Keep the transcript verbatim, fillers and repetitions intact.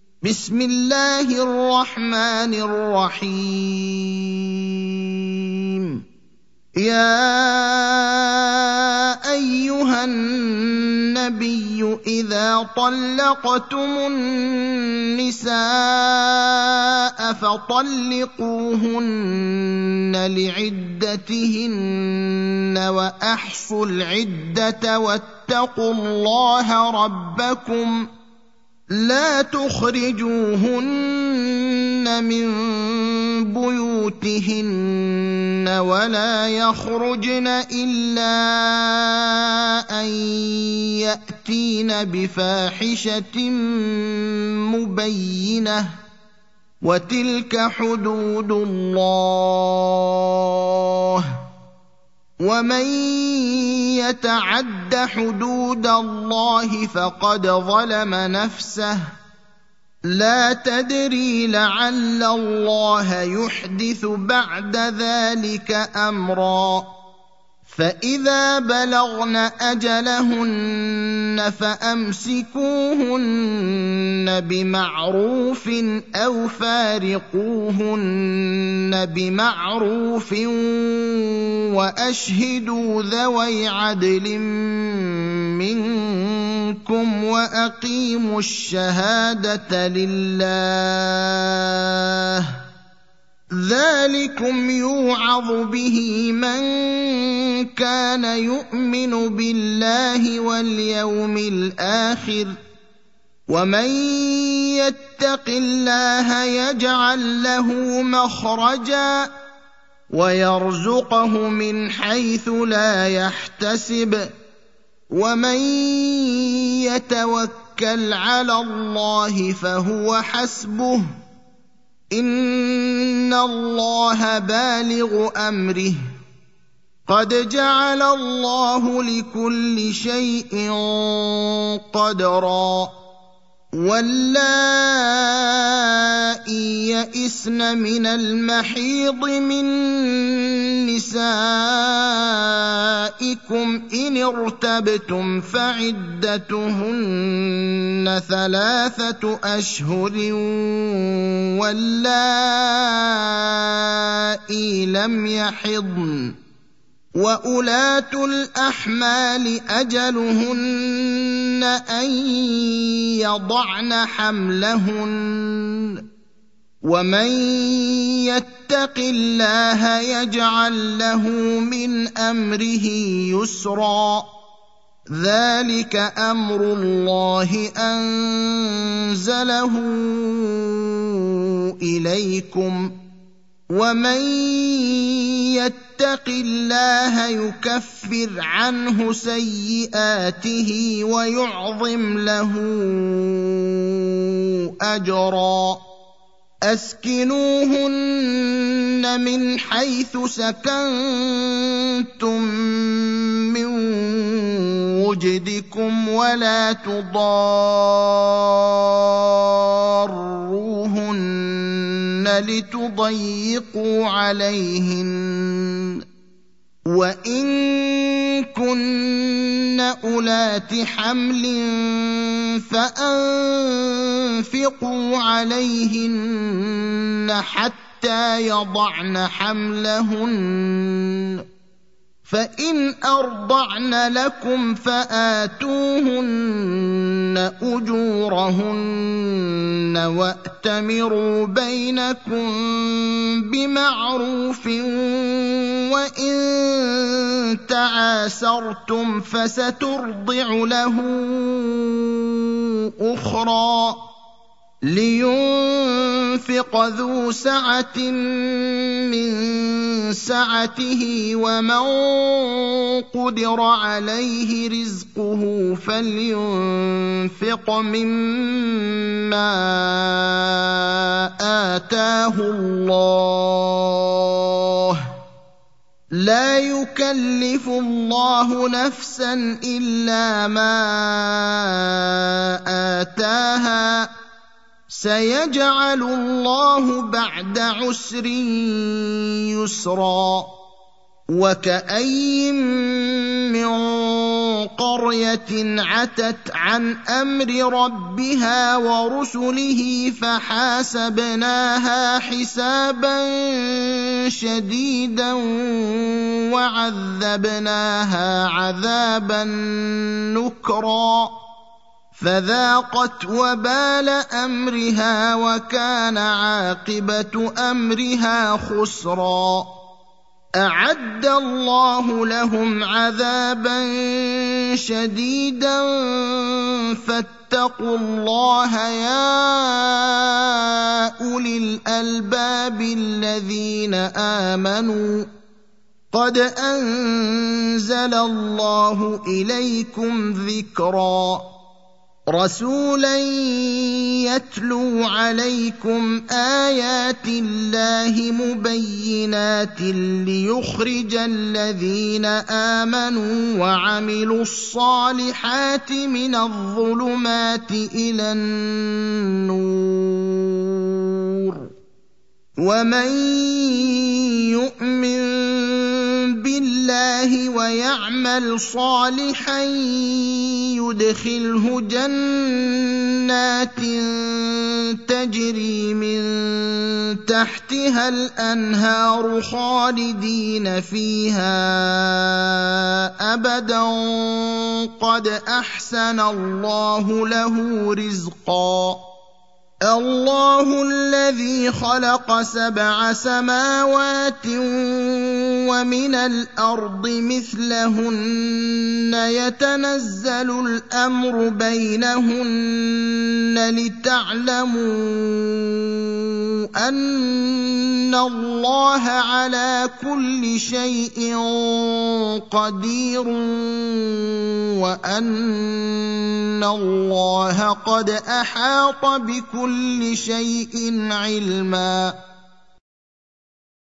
بسم الله الرحمن الرحيم يا أيها النبي إذا طلقتم النساء فطلقوهن لعدتهن وأحصوا العدة واتقوا الله ربكم لا تخرجوهن من بيوتهن ولا يخرجن إلا أن يأتين بفاحشة مبينة وتلك حدود الله ومن يتعد حدود الله فقد ظلم نفسه لا تدري لعل الله يحدث بعد ذلك أمرا فإذا بلغن أجلهن فأمسكوهن بمعروف أو فارقوهن بمعروف وأشهدوا ذوي عدل منكم وأقيموا الشهادة لله ذلكم يوعظ به من كان يؤمن بالله واليوم الآخر ومن يتق الله يجعل له مخرجا ويرزقه من حيث لا يحتسب ومن يتوكل على الله فهو حسبه إن الله بالغ أمره قد جعل الله لكل شيء قدرا واللائي يئسن من المحيض من نسائكم إن ارتبتم فعدتهن ثلاثة أشهر واللائي لم يحضن وأولاة الأحمال أجلهن أن يضعن حملهن ومن يتق الله يجعل له من أمره يسرا ذلك أمر الله أنزله إليكم ومن يتق الله يكفر عنه سيئاته ويعظم له أجرا أسكنوهن من حيث سكنتم من وجدكم ولا تضاروهن لتضيقوا عليهن وإن كن أولات حمل فأنفقوا عليهن حتى يضعن حملهن فإن أرضعن لكم فآتوهن أجورهن وأتمروا بينكم بمعروف وإن تعاسرتم فسترضع له أخرى لينفق ذو سعة من سعته ومن قدر عليه رزقه فلينفق مما آتاه الله لا يكلف الله نفسا إلا ما آتاها سيجعل الله بعد عسر يسرا وكأي من قرية عتت عن أمر ربها ورسله فحاسبناها حسابا شديدا وعذبناها عذابا نكرا فذاقت وبال أمرها وكان عاقبة أمرها خسرا أعد الله لهم عذابا شديدا فاتقوا الله يا أولي الألباب الذين آمنوا قد أنزل الله إليكم ذكرا رسولا يتلو عليكم آيات الله مبينات ليخرج الذين آمنوا وعملوا الصالحات من الظلمات إلى النور ومن يؤمن بالله ويعمل صالحا يدخله جنات تجري من تحتها الأنهار خالدين فيها أبدا قد أحسن الله له رزقا الله الذي خلق سبع سماوات ومن الأرض مثلهن يتنزل الأمر بينهن لتعلموا أن الله على كل شيء قدير وأن الله قد أحاط بكل شيء علما